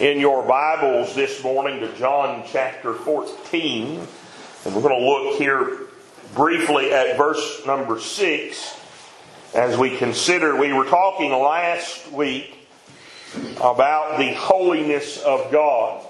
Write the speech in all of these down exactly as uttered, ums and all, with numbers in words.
in your Bibles this morning to John chapter fourteen. And we're going to look here briefly at verse number six as we consider, we were talking last week about the holiness of God.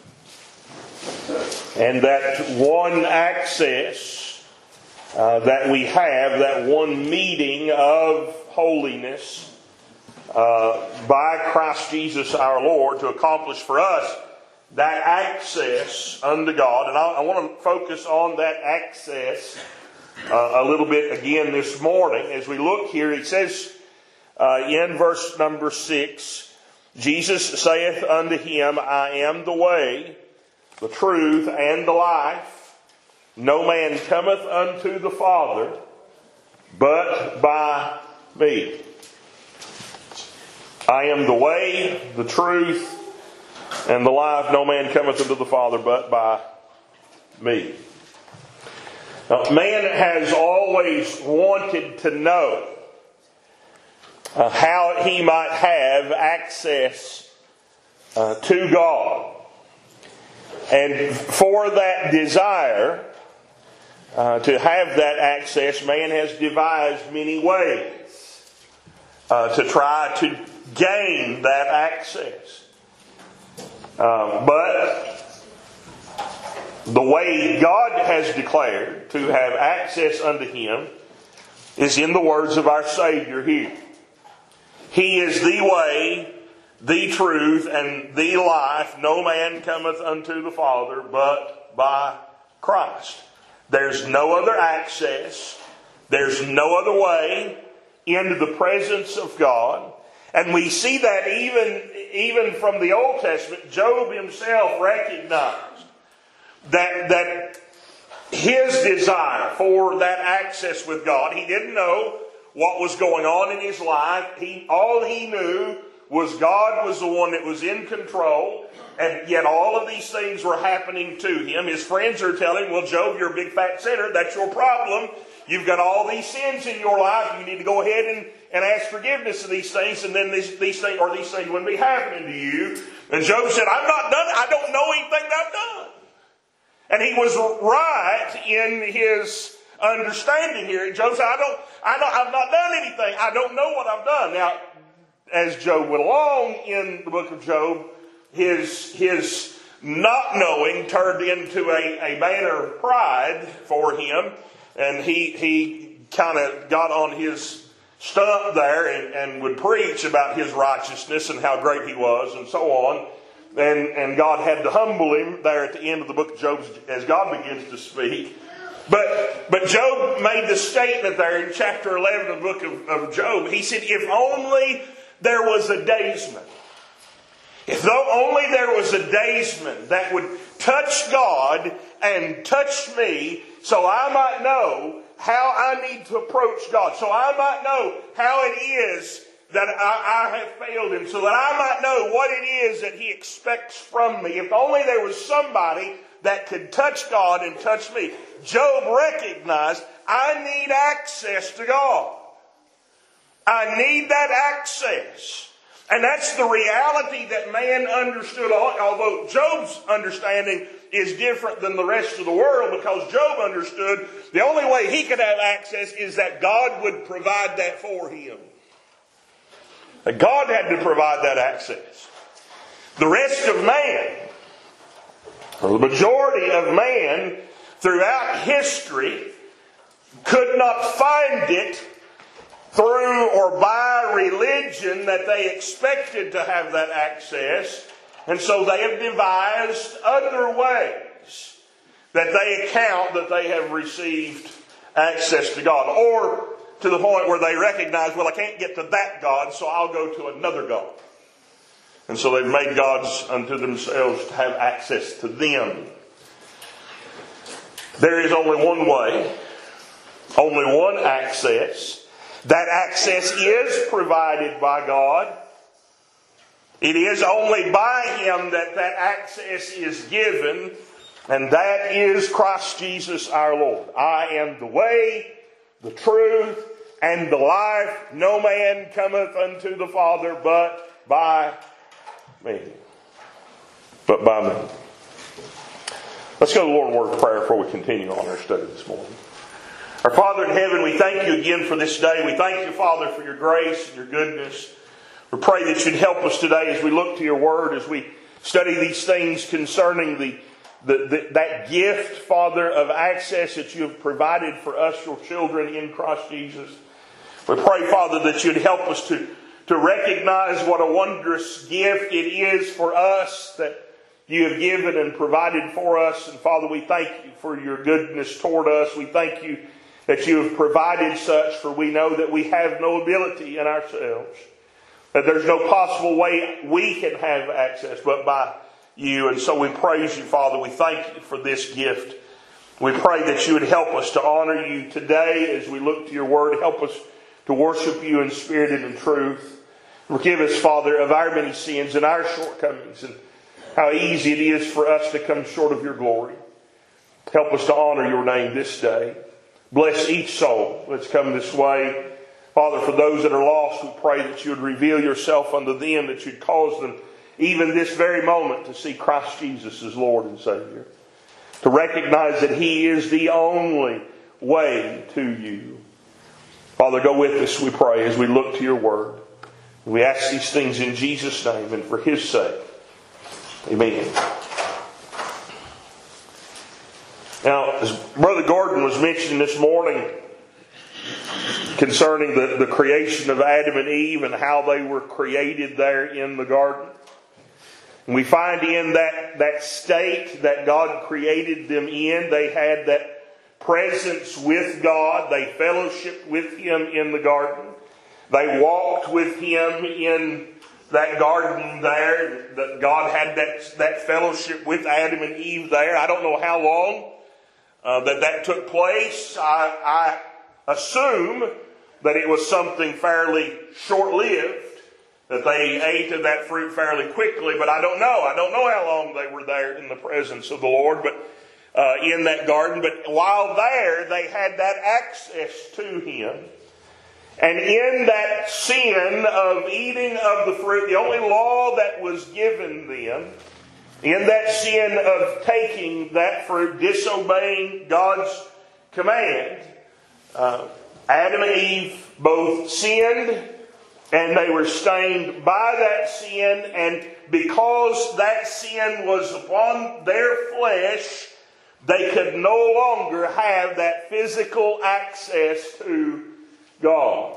And that one access uh, that we have, that one meeting of holiness uh, by Christ Jesus our Lord to accomplish for us that access unto God. And I, I want to focus on that access uh, a little bit again this morning. As we look here, he says uh, in verse number six, Jesus saith unto him, I am the way, the truth, and the life. No man cometh unto the Father but by me. I am the way, the truth, and the life. No man cometh unto the Father but by me. Now, man has always wanted to know uh, how he might have access uh, to God. And for that desire uh, to have that access, man has devised many ways uh, to try to gain that access. Uh, but the way God has declared to have access unto Him is in the words of our Savior here. He is the way, the truth, and the life. No man cometh unto the Father but by Christ. There's no other access. There's no other way into the presence of God. And we see that even, even from the Old Testament. Job himself recognized that, that his desire for that access with God, he didn't know what was going on in his life. He, all he knew was God was the one that was in control, and yet all of these things were happening to him. His friends are telling him, well, Job, you're a big fat sinner. That's your problem. You've got all these sins in your life. You need to go ahead and, and ask forgiveness of these things, and then these, these things or these things wouldn't be happening to you. And Job said, I'm not done. I don't know anything that I've done. And he was right in his understanding here. Job said, I don't, I don't, I've not done anything. I don't know what I've done. Now, as Job went along in the book of Job, his, his not knowing turned into a, a banner of pride for him. And he, he kind of got on his stump there and, and would preach about his righteousness and how great he was and so on. And, and God had to humble him there at the end of the book of Job as God begins to speak. But, but Job made the statement there in chapter eleven of the book of, of Job. He said, if only there was a daysman. If though only there was a daysman that would touch God and touch me so I might know how I need to approach God. So I might know how it is that I, I have failed Him. So that I might know what it is that He expects from me. If only there was somebody that could touch God and touch me. Job recognized, I need access to God. I need that access. And that's the reality that man understood. Although Job's understanding is different than the rest of the world, because Job understood the only way he could have access is that God would provide that for him. That God had to provide that access. The rest of man, or the majority of man throughout history, could not find it through or by religion that they expected to have that access. And so they have devised other ways that they account that they have received access to God. Or to the point where they recognize, well, I can't get to that God, so I'll go to another God. And so they've made gods unto themselves to have access to them. There is only one way, only one access. That access is provided by God. It is only by Him that that access is given, and that is Christ Jesus our Lord. I am the way, the truth, and the life. No man cometh unto the Father but by me. but by me. Let's go to the Lord in word of prayer before we continue on our study this morning. Our Father in heaven, we thank you again for this day. We thank you, Father, for your grace and your goodness. We pray that you'd help us today as we look to your word, as we study these things concerning the, the, the that gift, Father, of access that you have provided for us, your children in Christ Jesus. We pray, Father, that you'd help us to, to recognize what a wondrous gift it is for us that you have given and provided for us. And Father, we thank you for your goodness toward us. We thank you that you have provided such, for we know that we have no ability in ourselves, that there's no possible way we can have access but by you. And so we praise you, Father. We thank you for this gift. We pray that you would help us to honor you today as we look to your word. Help us to worship you in spirit and in truth. Forgive us, Father, of our many sins and our shortcomings, and how easy it is for us to come short of your glory. Help us to honor your name this day. Bless each soul that's come this way. Father, for those that are lost, we pray that you would reveal yourself unto them, that you'd cause them, even this very moment, to see Christ Jesus as Lord and Savior. To recognize that He is the only way to you. Father, go with us, we pray, as we look to your word. We ask these things in Jesus' name and for His sake. Amen. Now, as Brother Gordon was mentioning this morning concerning the, the creation of Adam and Eve and how they were created there in the garden, and we find in that, that state that God created them in, they had that presence with God. They fellowshiped with Him in the garden. They walked with Him in that garden there. That God had that, that fellowship with Adam and Eve there. I don't know how long uh, that that took place. I, I assume that it was something fairly short-lived, that they ate of that fruit fairly quickly, but I don't know. I don't know how long they were there in the presence of the Lord, but uh, in that garden. But while there, they had that access to Him. And in that sin of eating of the fruit, the only law that was given them, in that sin of taking that fruit, disobeying God's command, uh, Adam and Eve both sinned, and they were stained by that sin. And because that sin was upon their flesh, they could no longer have that physical access to God.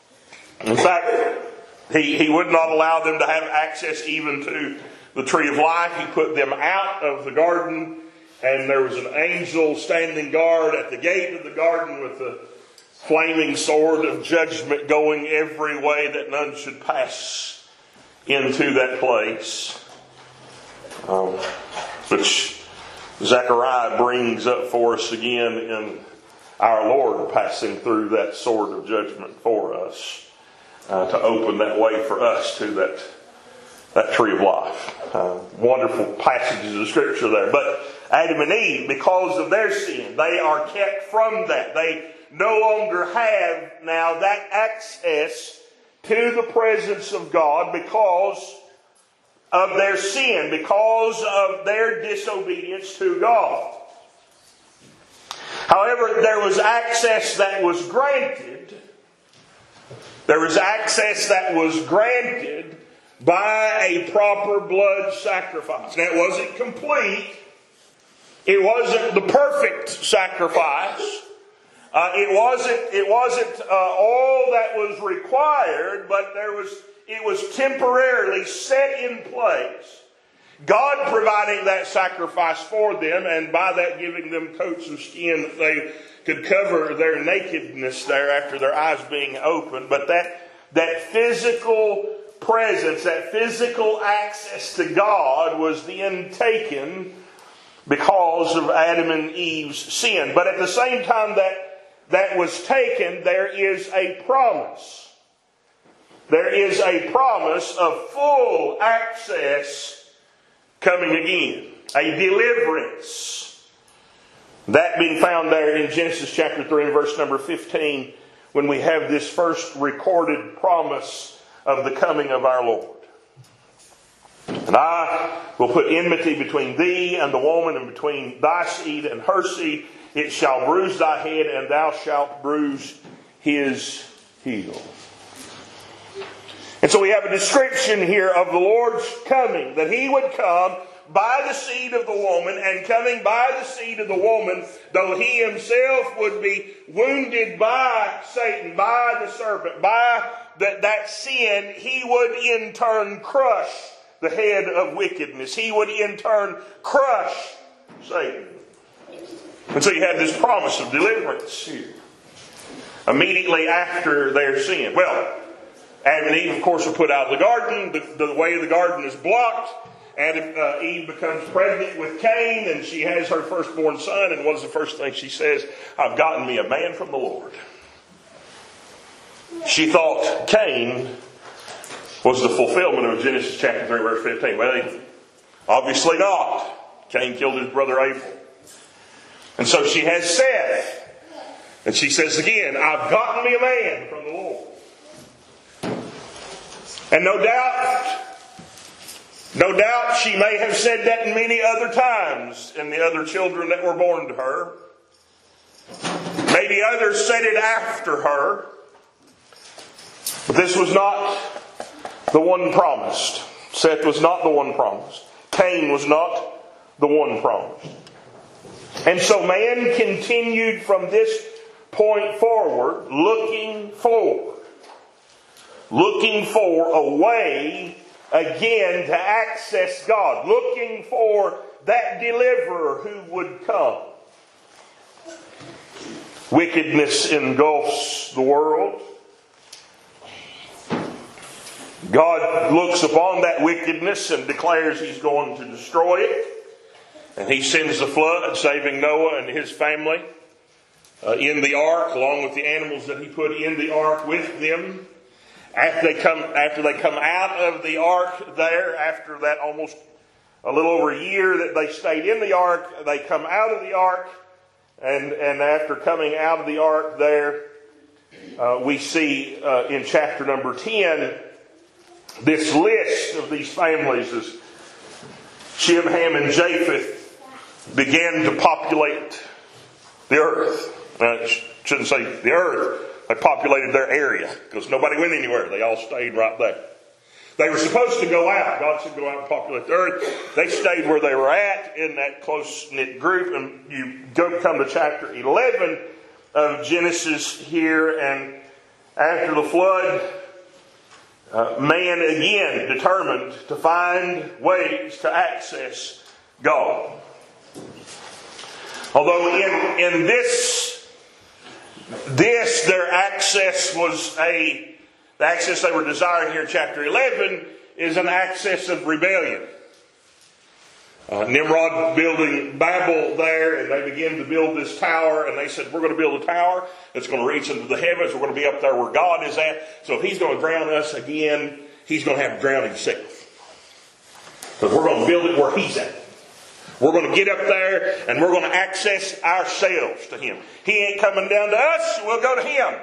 In fact, he, he would not allow them to have access even to the tree of life. He put them out of the garden, and there was an angel standing guard at the gate of the garden with a flaming sword of judgment going every way that none should pass into that place. Um, which Zechariah brings up for us again in our Lord passing through that sword of judgment for us, uh, to open that way for us to that, that tree of life. Uh, wonderful passages of Scripture there. But Adam and Eve, because of their sin, they are kept from that. They no longer have now that access to the presence of God because of their sin, because of their disobedience to God. However, there was access that was granted. There was access that was granted by a proper blood sacrifice. Now, it wasn't complete. It wasn't the perfect sacrifice. Uh, it wasn't. It wasn't uh, all that was required, but there was. It was temporarily set in place. God providing that sacrifice for them, and by that giving them coats of skin that they could cover their nakedness there after their eyes being opened. But that that physical presence, that physical access to God was then taken because of Adam and Eve's sin. But at the same time that that was taken, there is a promise. There is a promise of full access coming again. A deliverance. That being found there in Genesis chapter three and verse number fifteen, when we have this first recorded promise of the coming of our Lord. And I will put enmity between thee and the woman, and between thy seed and her seed. It shall bruise thy head, and thou shalt bruise his heel. And so we have a description here of the Lord's coming, that He would come by the seed of the woman, and coming by the seed of the woman, though He Himself would be wounded by Satan, by the serpent, by that, that sin, He would in turn crush the head of wickedness. He would in turn crush Satan. And so you had this promise of deliverance here, immediately after their sin. Well, Adam and Eve, of course, were put out of the garden. The, the way of the garden is blocked. Adam, uh, Eve becomes pregnant with Cain, and she has her firstborn son. And what is the first thing she says? I've gotten me a man from the Lord. She thought Cain was the fulfillment of Genesis chapter three, verse fifteen. Well, obviously not. Cain killed his brother Abel. And so she has Seth. And she says again, I've gotten me a man from the Lord. And no doubt, no doubt she may have said that many other times in the other children that were born to her. Maybe others said it after her. But this was not the one promised. Seth was not the one promised. Cain was not the one promised. And so man continued from this point forward, looking for, looking for a way again to access God, looking for that deliverer who would come. Wickedness engulfs the world. God looks upon that wickedness and declares He's going to destroy it. And He sends the flood, saving Noah and his family uh, in the ark, along with the animals that He put in the ark with them. After they come, after they come out of the ark there, after that almost a little over a year that they stayed in the ark, they come out of the ark. And, and after coming out of the ark there, uh, we see uh, in chapter number ten, this list of these families as Shem, Ham, and Japheth began to populate the earth. Now, I shouldn't say the earth. They populated their area because nobody went anywhere. They all stayed right there. They were supposed to go out. God said go out and populate the earth. They stayed where they were at in that close-knit group. And you go come to chapter eleven of Genesis here. And after the flood, uh, man again determined to find ways to access God. Although in, in this, this, their access was a, the access they were desiring here in chapter eleven is an access of rebellion. Uh, Nimrod building Babel there, and they begin to build this tower, and they said, we're going to build a tower that's going to reach into the heavens. We're going to be up there where God is at. So if He's going to drown us again, He's going to have to drown Himself. Because we're going to build it where He's at. We're going to get up there and we're going to access ourselves to Him. He ain't coming down to us, we'll go to Him.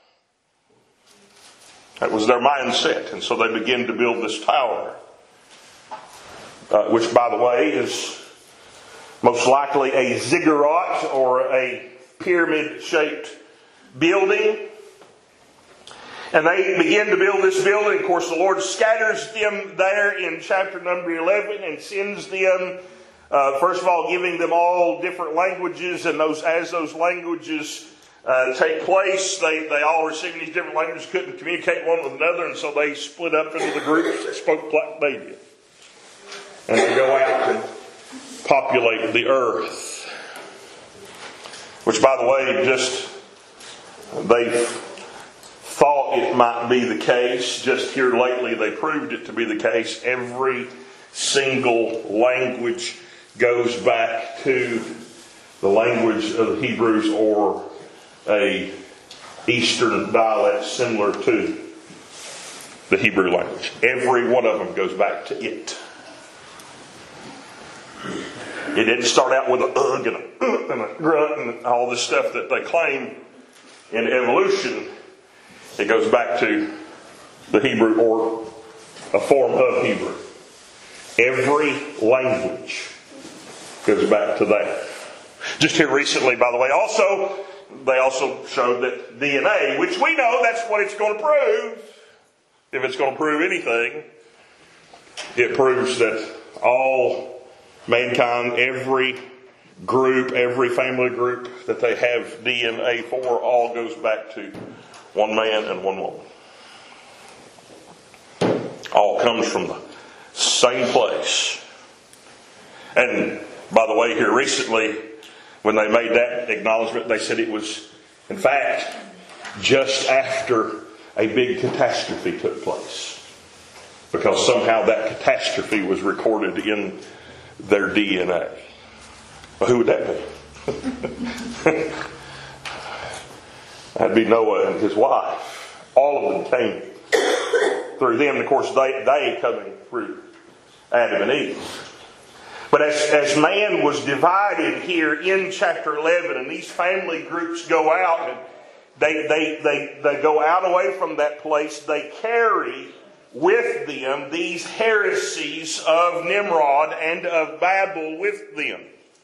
That was their mindset. And so they begin to build this tower. Uh, which, by the way, is most likely a ziggurat or a pyramid-shaped building. And they begin to build this building. Of course, the Lord scatters them there in chapter number eleven and sends them, uh, first of all, giving them all different languages. And those, as those languages uh, take place, they, they all receiving these different languages, couldn't communicate one with another. And so they split up into the groups that spoke like they did. And to go out and populate the earth. Which, by the way, just they thought it might be the case. Just here lately, they proved it to be the case. Every single language goes back to the language of the Hebrews or a Eastern dialect similar to the Hebrew language. Every one of them goes back to it. It didn't start out with a ugh and a uh and a grunt and all this stuff that they claim in evolution. It goes back to the Hebrew or a form of Hebrew. Every language goes back to that. Just here recently, by the way, also, they also showed that D N A, which we know that's what it's going to prove. If it's going to prove anything, it proves that all mankind, every group, every family group that they have D N A for, all goes back to one man and one woman. All comes from the same place. And by the way, here recently, when they made that acknowledgement, they said it was, in fact, just after a big catastrophe took place. Because somehow that catastrophe was recorded in their D N A. Well, who would that be? That'd be Noah and his wife. All of them came through them. And of course, they, they coming through Adam and Eve. But as, as man was divided here in chapter eleven, and these family groups go out, and they, they, they, they go out away from that place, they carry with them these heresies of Nimrod and of Babel with them.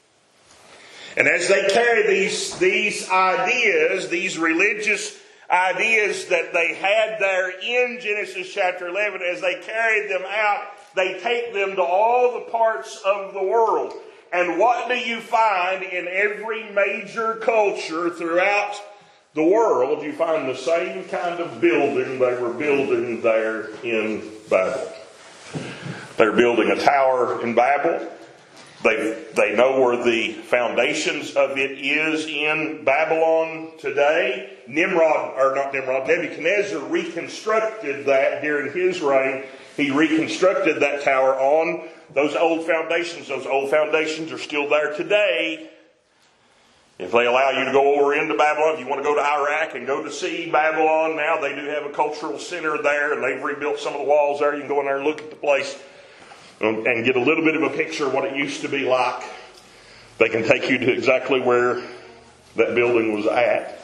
And as they carry these, these ideas, these religious ideas that they had there in Genesis chapter eleven, as they carried them out, they take them to all the parts of the world. And what do you find in every major culture throughout the world? You find the same kind of building they were building there in Babel. They're building a tower in Babel. They, they know where the foundations of it is in Babylon today. Nimrod, or not Nimrod, Nebuchadnezzar reconstructed that during his reign. He reconstructed that tower on those old foundations. Those old foundations are still there today. If they allow you to go over into Babylon, if you want to go to Iraq and go to see Babylon now, they do have a cultural center there, and they've rebuilt some of the walls there. You can go in there and look at the place and get a little bit of a picture of what it used to be like. They can take you to exactly where that building was at.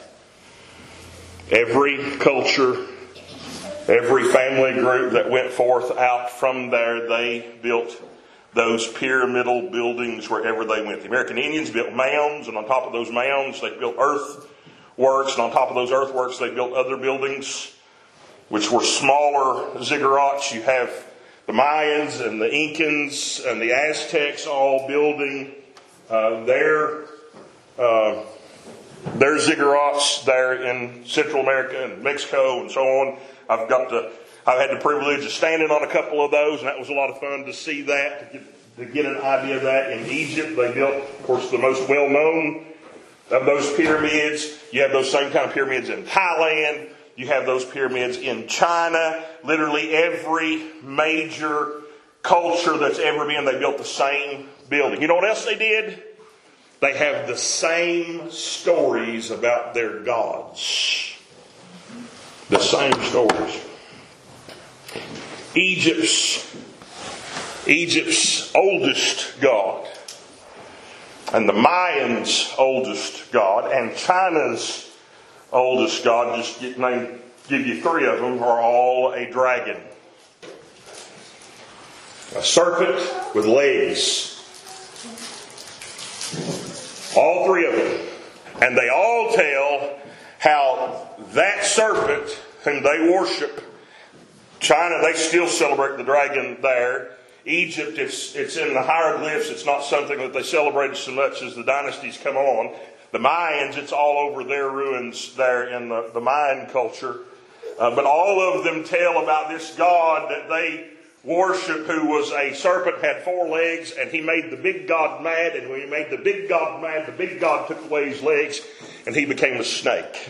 Every culture, every family group that went forth out from there, they built those pyramidal buildings wherever they went. The American Indians built mounds, and on top of those mounds they built earthworks, and on top of those earthworks they built other buildings which were smaller ziggurats. You have the Mayans and the Incans and the Aztecs all building uh, their uh, their ziggurats there in Central America and Mexico and so on. I've got the I've had the privilege of standing on a couple of those, and that was a lot of fun to see that, to get, to get an idea of that. In Egypt, they built, of course, the most well-known of those pyramids. You have those same kind of pyramids in Thailand. You have those pyramids in China. Literally every major culture that's ever been, they built the same building. You know what else they did? They have the same stories about their gods. The same stories. Egypt's, Egypt's oldest god, and the Mayans' oldest god, and China's oldest god, just get, name, give you three of them, are all a dragon. A serpent with legs. All three of them. And they all tell how that serpent whom they worship, China, they still celebrate the dragon there. Egypt, it's, it's in the hieroglyphs. It's not something that they celebrated so much as the dynasties come on. The Mayans, it's all over their ruins there in the, the Mayan culture. Uh, but all of them tell about this god that they worship, who was a serpent, had four legs, and he made the big god mad. And when he made the big god mad, the big god took away his legs, and he became a snake.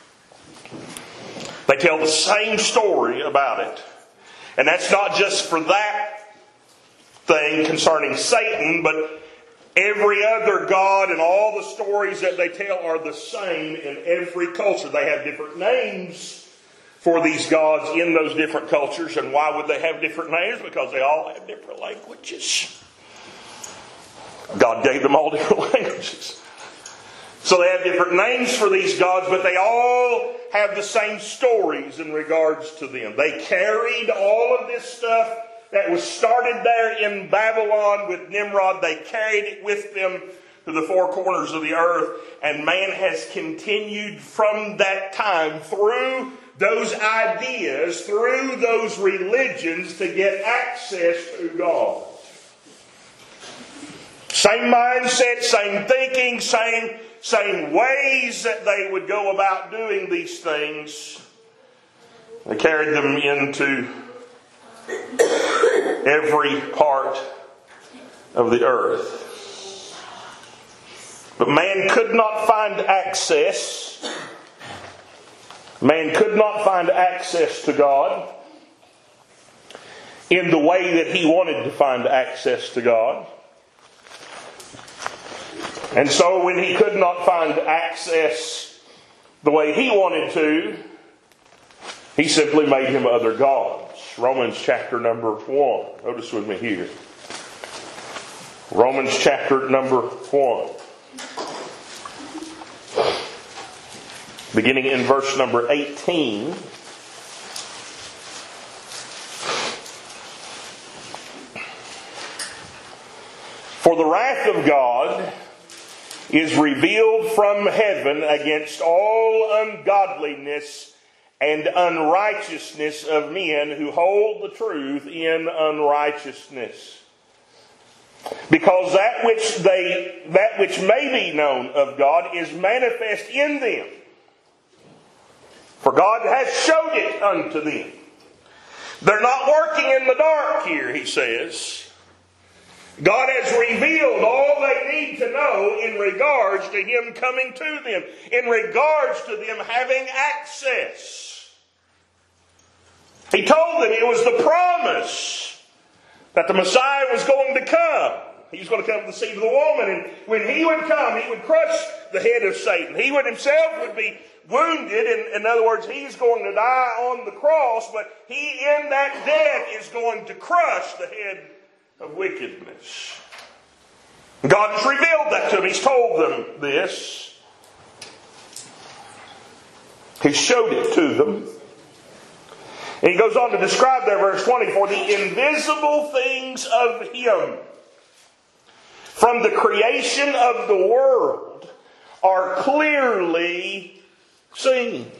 They tell the same story about it. And that's not just for that thing concerning Satan, but every other god and all the stories that they tell are the same in every culture. They have different names for these gods in those different cultures. And why would they have different names? Because they all have different languages. God gave them all different languages. So they have different names for these gods, but they all have the same stories in regards to them. They carried all of this stuff that was started there in Babylon with Nimrod, they carried it with them to the four corners of the earth. And man has continued from that time through those ideas, through those religions, to get access to God. Same mindset, same thinking, same, same ways that they would go about doing these things. They carried them into every part of the earth. But man could not find access. Man could not find access to God in the way that he wanted to find access to God. And so when he could not find access the way he wanted to, he simply made him other gods. Romans chapter number one. Notice with me here. Romans chapter number one. Beginning in verse number eighteen. For the wrath of God is revealed from heaven against all ungodliness and unrighteousness of men who hold the truth in unrighteousness. Because that which they that which may be known of God is manifest in them. For God has showed it unto them. They're not working in the dark here, he says. God has revealed all they need to know in regards to Him coming to them, in regards to them having access. He told them it was the promise that the Messiah was going to come. He was going to come to the seed of the woman, and when He would come, He would crush the head of Satan. He would Himself would be wounded. In, in other words, He's going to die on the cross, but He in that death is going to crush the head of wickedness. God has revealed that to them. He's told them this. He showed it to them. And He goes on to describe there, verse twenty, for the invisible things of Him from the creation of the world are clearly seen.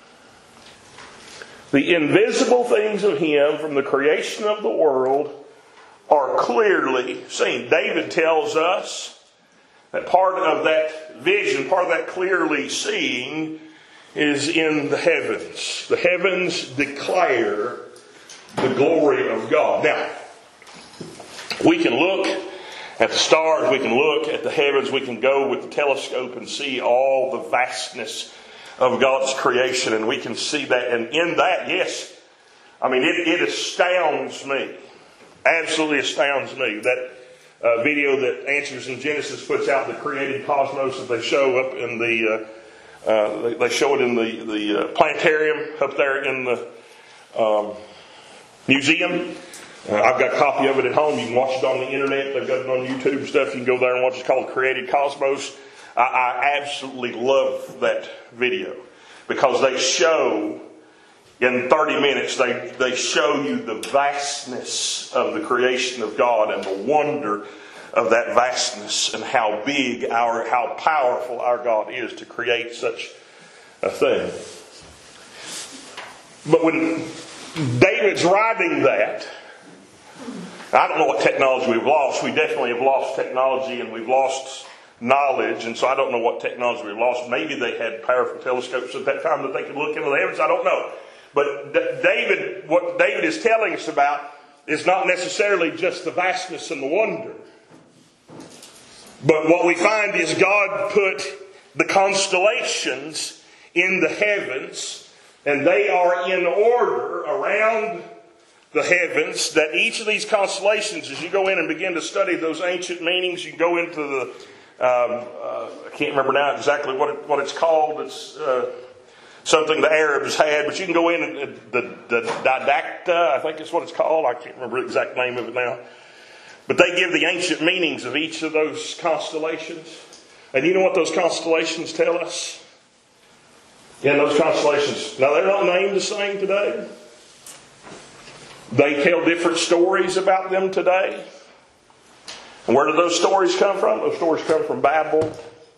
The invisible things of Him from the creation of the world are clearly seen. David tells us that part of that vision, part of that clearly seeing, is in the heavens. The heavens declare the glory of God. Now, we can look at the stars, we can look at the heavens, we can go with the telescope and see all the vastness of God's creation, and we can see that. And in that, yes, I mean, it, it astounds me. Absolutely astounds me. That uh, video that Answers in Genesis puts out, the created cosmos, that they show up in the, uh, uh, they, they show it in the, the uh, planetarium up there in the um, museum. Uh, I've got a copy of it at home. You can watch it on the internet. They've got it on YouTube and stuff. You can go there and watch it. It's called Created Cosmos. I, I absolutely love that video because they show, in thirty minutes, they, they show you the vastness of the creation of God and the wonder of that vastness and how big, our, how powerful our God is to create such a thing. But when David's writing that, I don't know what technology we've lost. We definitely have lost technology and we've lost knowledge, and so I don't know what technology we've lost. Maybe they had powerful telescopes at that time that they could look into the heavens. I don't know. But David, what David is telling us about is not necessarily just the vastness and the wonder. But what we find is God put the constellations in the heavens, and they are in order around the heavens, that each of these constellations, as you go in and begin to study those ancient meanings, you can go into the, um, uh, I can't remember now exactly what it, what it's called. It's uh, something the Arabs had, but you can go in and the, the Didacta, I think is what it's called. I can't remember the exact name of it now. But they give the ancient meanings of each of those constellations. And you know what those constellations tell us? Yeah, those constellations, now they're not named the same today. They tell different stories about them today. And where do those stories come from? Those stories come from Babel.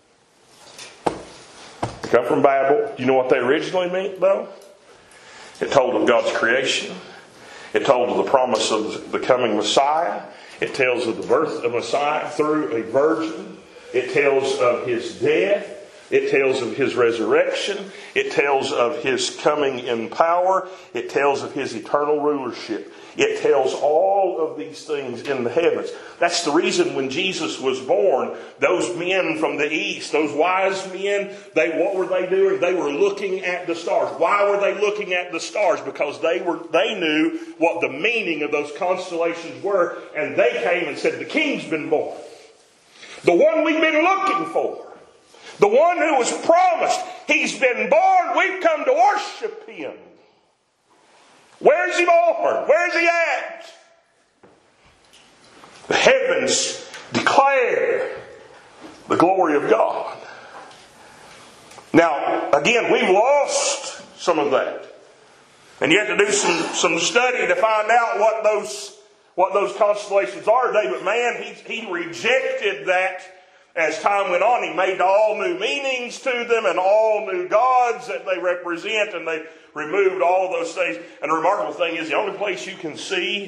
They come from Babel. Do you know what they originally meant, though? It told of God's creation. It told of the promise of the coming Messiah. It tells of the birth of Messiah through a virgin. It tells of His death. It tells of His resurrection. It tells of His coming in power. It tells of His eternal rulership. It tells all of these things in the heavens. That's the reason when Jesus was born, those men from the east, those wise men, they what were they doing? They were looking at the stars. Why were they looking at the stars? Because they were they knew what the meaning of those constellations were, and they came and said, the King's been born. The one we've been looking for. The one who was promised. He's been born. We've come to worship Him. Where's He born? Where's He at? The heavens declare the glory of God. Now, again, we've lost some of that. And you have to do some, some study to find out what those, what those constellations are today. But man, he, he rejected that as time went on. He made all new meanings to them and all new gods that they represent, and they removed all of those things. And the remarkable thing is, the only place you can see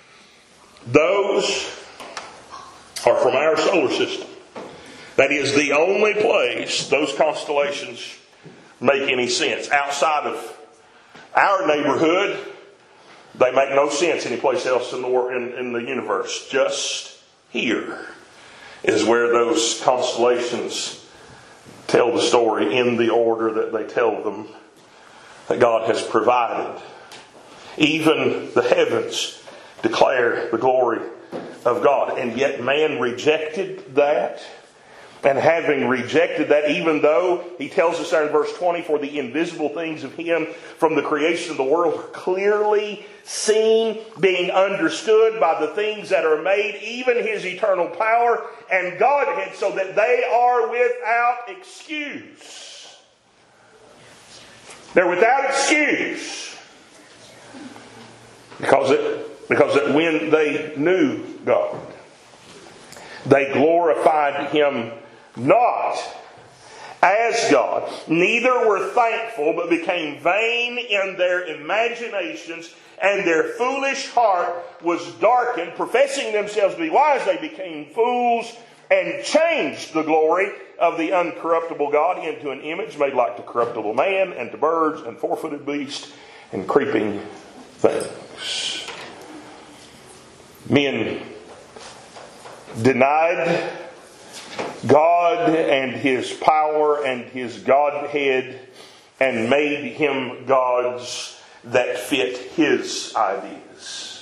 those are from our solar system. That is the only place those constellations make any sense. Outside of our neighborhood, they make no sense anyplace else in the, in, in the universe. Just here is where those constellations tell the story in the order that they tell them, that God has provided. Even the heavens declare the glory of God. And yet man rejected that. And having rejected that, even though he tells us there in verse twenty, for the invisible things of Him from the creation of the world are clearly seen, being understood by the things that are made, even His eternal power and Godhead, so that they are without excuse. They're without excuse. Because it, because it, when they knew God, they glorified Him not as God, neither were thankful, but became vain in their imaginations, and their foolish heart was darkened. Professing themselves to be wise, they became fools, and changed the glory of the uncorruptible God into an image made like to corruptible man, and to birds, and four-footed beasts, and creeping things. Men denied God and His power and His Godhead, and made Him gods that fit His ideas.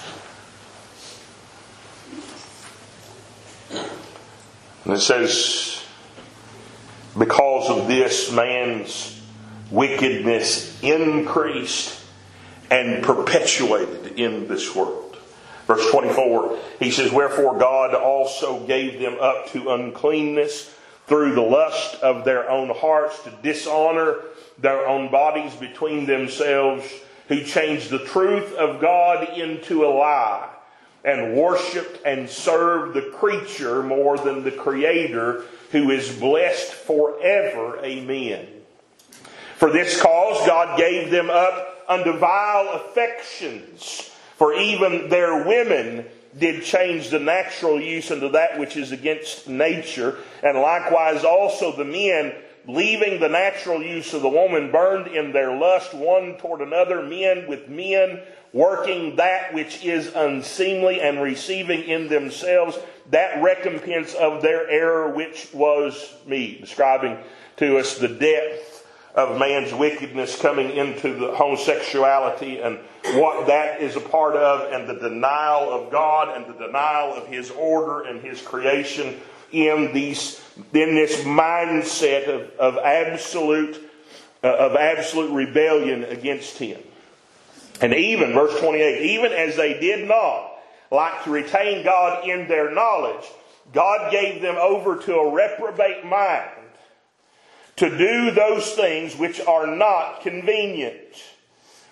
And it says, because of this, man's wickedness increased and perpetuated in this world. Verse twenty-four, he says, wherefore God also gave them up to uncleanness through the lust of their own hearts, to dishonor their own bodies between themselves, who changed the truth of God into a lie, and worshipped and served the creature more than the Creator, who is blessed forever. Amen. For this cause God gave them up unto vile affections. For even their women did change the natural use into that which is against nature. And likewise also the men, leaving the natural use of the woman, burned in their lust one toward another, men with men, working that which is unseemly, and receiving in themselves that recompense of their error which was meet. Describing to us the depth of man's wickedness coming into the homosexuality and what that is a part of, and the denial of God and the denial of His order and His creation in these in this mindset of, of absolute uh, of absolute rebellion against Him. And even verse twenty-eight, even as they did not like to retain God in their knowledge, God gave them over to a reprobate mind, to do those things which are not convenient.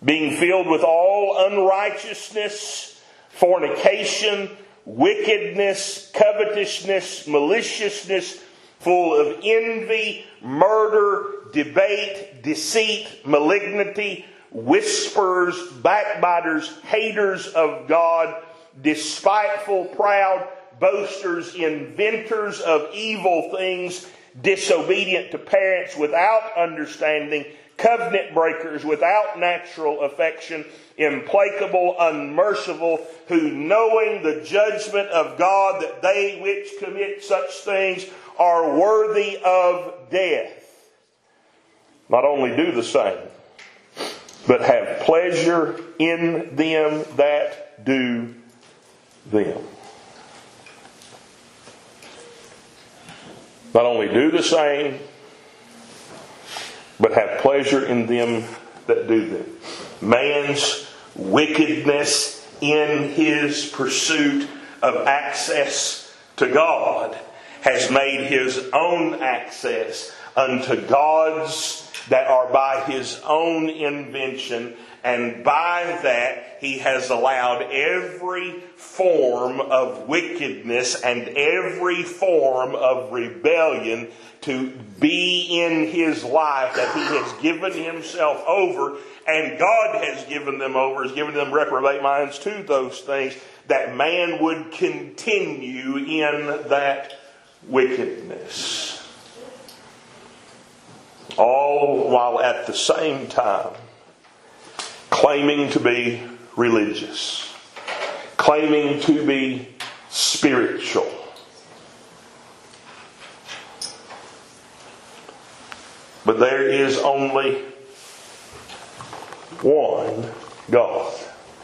being filled with all unrighteousness, fornication, wickedness, covetousness, maliciousness, full of envy, murder, debate, deceit, malignity, whisperers, backbiters, haters of God, despiteful, proud, boasters, inventors of evil things, disobedient to parents, without understanding, covenant breakers, without natural affection, implacable, unmerciful, who knowing the judgment of God that they which commit such things are worthy of death, not only do the same, but have pleasure in them that do them. Not only do the same, but have pleasure in them that do them. Man's wickedness in his pursuit of access to God has made his own access unto gods that are by his own invention, and by that he has allowed every form of wickedness and every form of rebellion to be in his life, that he has given himself over, and God has given them over, has given them reprobate minds to those things, that man would continue in that wickedness. All while at the same time claiming to be religious, claiming to be spiritual. But there is only one God.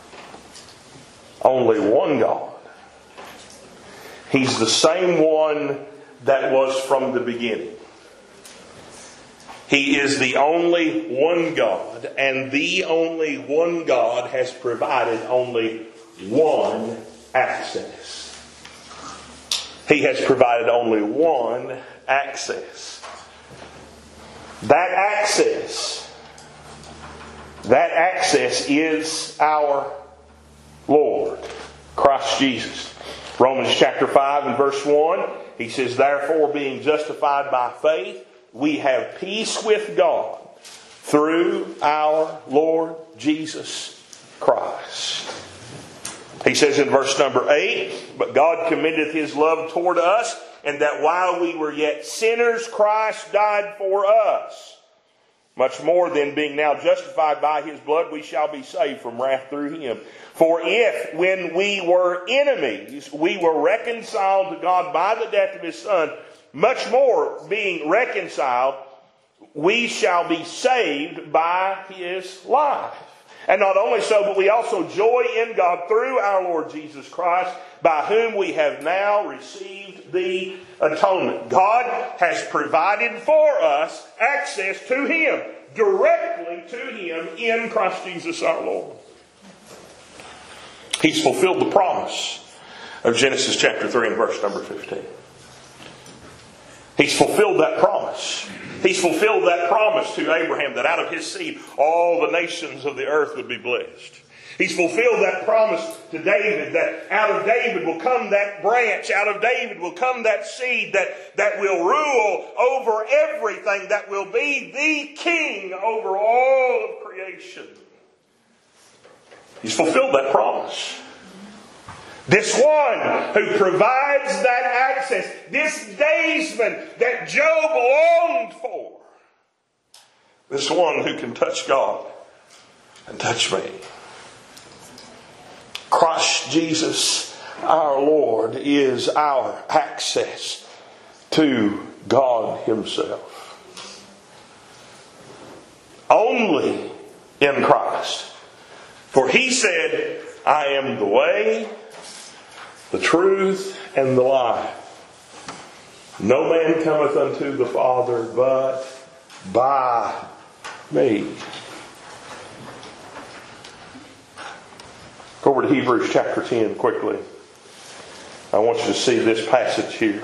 Only one God. He's the same one that was from the beginning. He is the only one God, and the only one God has provided only one access. He has provided only one access. That access, that access is our Lord, Christ Jesus. Romans chapter five and verse one, he says, therefore being justified by faith, we have peace with God through our Lord Jesus Christ. He says in verse number eight, but God commendeth his love toward us, and that while we were yet sinners, Christ died for us. Much more than being now justified by his blood, we shall be saved from wrath through him. For if, when we were enemies, we were reconciled to God by the death of his Son, much more being reconciled, we shall be saved by his life. And not only so, but we also joy in God through our Lord Jesus Christ, by whom we have now received the atonement. God has provided for us access to him, directly to him in Christ Jesus our Lord. He's fulfilled the promise of Genesis chapter three and verse number fifteen. He's fulfilled that promise. He's fulfilled that promise to Abraham that out of his seed all the nations of the earth would be blessed. He's fulfilled that promise to David that out of David will come that branch, out of David will come that seed that, that will rule over everything, that will be the king over all of creation. He's fulfilled that promise. This one who provides that access, this daysman that Job longed for, this one who can touch God and touch me. Christ Jesus our Lord is our access to God himself. Only in Christ. For he said, I am the way, the truth, and the life. No man cometh unto the Father but by me. Go over to Hebrews chapter ten quickly. I want you to see this passage here.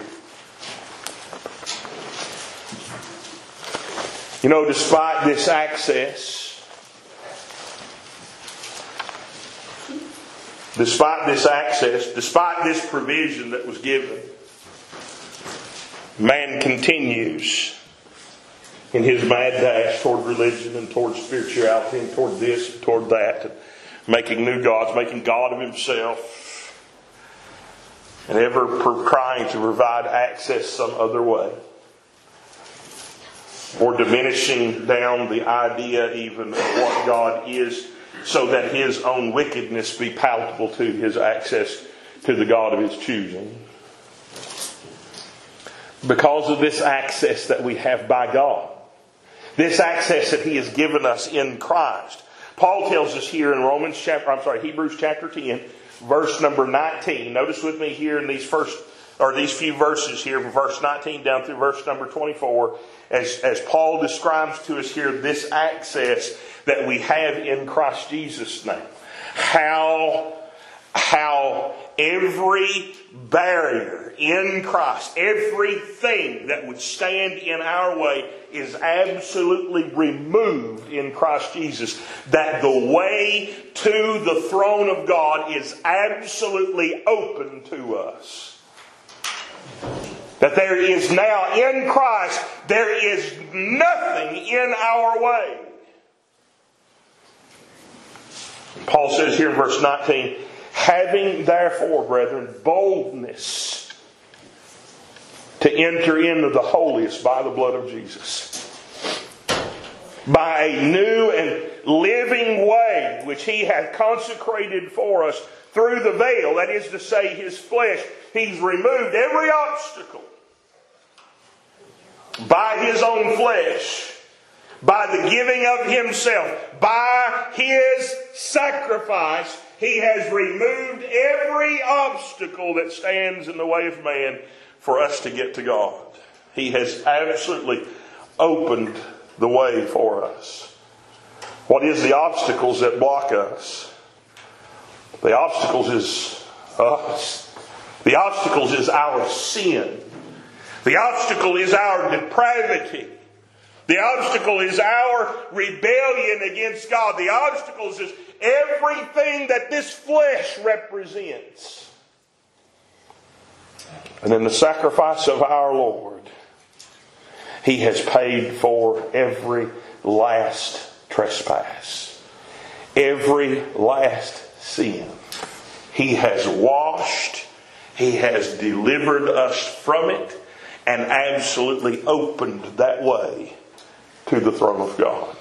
You know, despite this access, Despite this access, despite this provision that was given, man continues in his mad dash toward religion and toward spirituality and toward this and toward that, and making new gods, making God of himself, and ever trying to provide access some other way, or diminishing down the idea even of what God is, so that his own wickedness be palatable to his access to the God of his choosing. Because of this access that we have by God, this access that he has given us in Christ, Paul tells us here in Romans chapter, I'm sorry, Hebrews chapter ten, verse number nineteen. Notice with me here in these first, or these few verses here, from verse nineteen down through verse number twenty-four, as, as Paul describes to us here this access that we have in Christ Jesus now. How, how every barrier in Christ, everything that would stand in our way is absolutely removed in Christ Jesus. That the way to the throne of God is absolutely open to us. That there is now in Christ, there is nothing in our way. Paul says here in verse nineteen, having therefore, brethren, boldness to enter into the holiest by the blood of Jesus, by a new and living way which he hath consecrated for us through the veil, that is to say, his flesh. He's removed every obstacle by his own flesh, by the giving of himself, by his sacrifice. He has removed every obstacle that stands in the way of man for us to get to God. He has absolutely opened the way for us. What is the obstacles that block us? The obstacles is us. The obstacles is our sin. The obstacle is our depravity. The obstacle is our rebellion against God. The obstacle is everything that this flesh represents. And in the sacrifice of our Lord, he has paid for every last trespass, every last sin. He has washed, he has delivered us from it, and absolutely opened that way to the throne of God.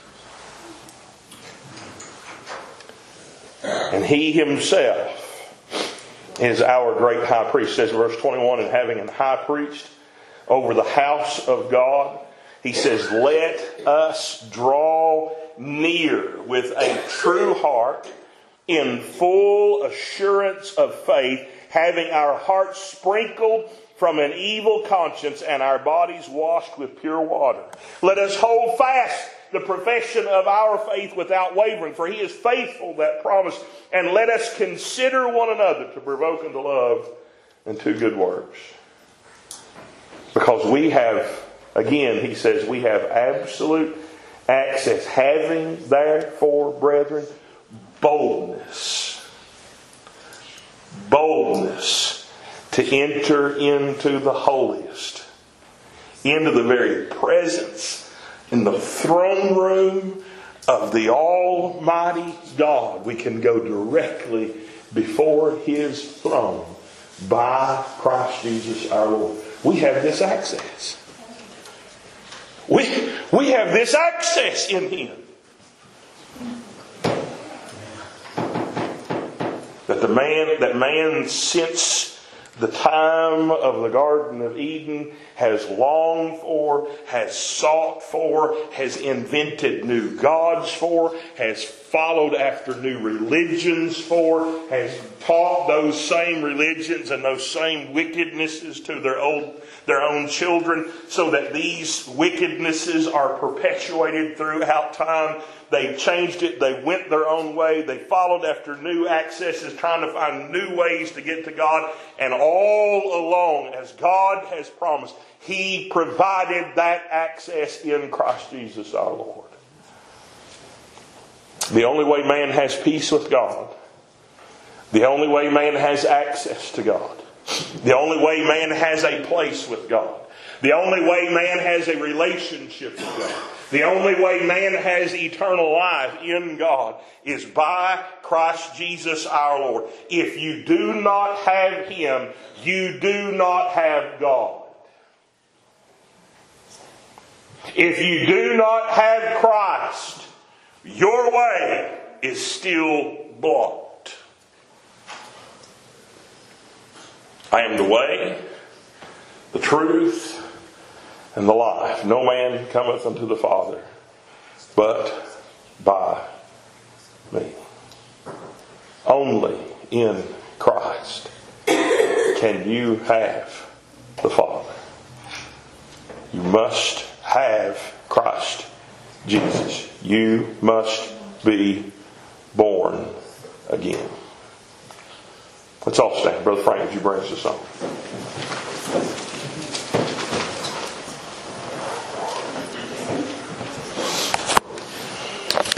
And he himself is our great high priest. It says in verse twenty-one, and having an high priest over the house of God, he says, let us draw near with a true heart in full assurance of faith, having our hearts sprinkled from an evil conscience and our bodies washed with pure water. Let us hold fast the profession of our faith without wavering, for he is faithful that promise. And let us consider one another to provoke unto love and to good works. Because we have, again, he says, we have absolute access. Having therefore, brethren, boldness. Boldness to enter into the holiest. Into the very presence, in the throne room of the Almighty God. We can go directly before his throne by Christ Jesus our Lord. We have this access. We, we have this access in him. That the man, that man since the time of the Garden of Eden has longed for, has sought for, has invented new gods for, has followed after new religions for, has taught those same religions and those same wickednesses to their old, their own children, so that these wickednesses are perpetuated throughout time. They changed it. They went their own way. They followed after new accesses, trying to find new ways to get to God. And all along, as God has promised, he provided that access in Christ Jesus our Lord. The only way man has peace with God, The only way man has access to God. The only way man has a place with God. The only way man has a relationship with God. The only way man has eternal life in God is by Christ Jesus our Lord. If you do not have Him, you do not have God. If you do not have Christ, your way is still blocked. I am the way, the truth, and the life. No man cometh unto the Father but by me. Only in Christ can you have the Father. You must have Christ Jesus. You must be born again. Let's all stand. Brother Frank, would you bring us a song?